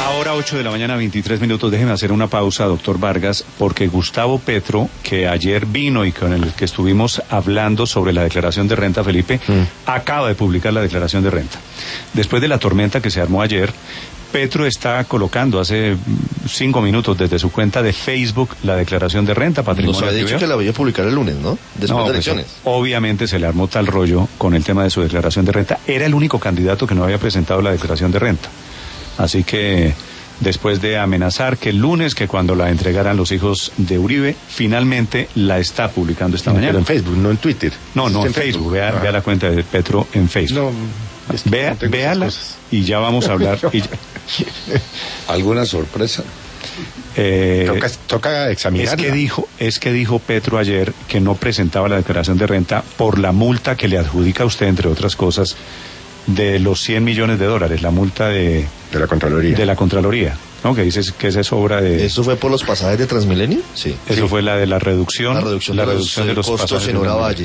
Ahora 8 de la mañana, 23 minutos. Déjeme hacer una pausa, doctor Vargas, porque Gustavo Petro, que ayer vino y con el que estuvimos hablando sobre la declaración de renta, Felipe, acaba de publicar la declaración de renta. Después de la tormenta que se armó ayer, Petro está colocando hace 5 minutos desde su cuenta de Facebook la declaración de renta, patrimonio. Nos había dicho que la voy a publicar el lunes, ¿no? Después de elecciones. Obviamente se le armó tal rollo con el tema de su declaración de renta. Era el único candidato que no había presentado la declaración de renta. Así que después de amenazar que el lunes, que cuando la entregaran los hijos de Uribe, finalmente la está publicando esta mañana. Pero en Facebook, no en Twitter. No, en Facebook. Vea la cuenta de Petro en Facebook. Véala y ya vamos a hablar. ¿Alguna sorpresa? Toca examinarla. Es que dijo Petro ayer que no presentaba la declaración de renta por la multa que le adjudica a usted, entre otras cosas, de los $100 millones, la multa de la Contraloría. De la Contraloría, ¿no? Que dices que esa es obra de... ¿Eso fue por los pasajes de Transmilenio? Sí. Eso fue la de la reducción. La reducción de los pasajes costos en Hora Valle.